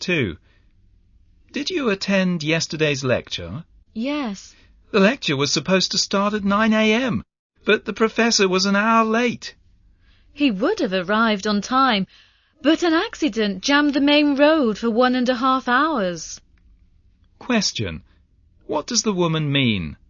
2. Did you attend yesterday's lecture? Yes. The lecture was supposed to start at 9 a.m, but the professor was an hour late. He would have arrived on time, but an accident jammed the main road for 1.5 hours. Question. What does the woman mean?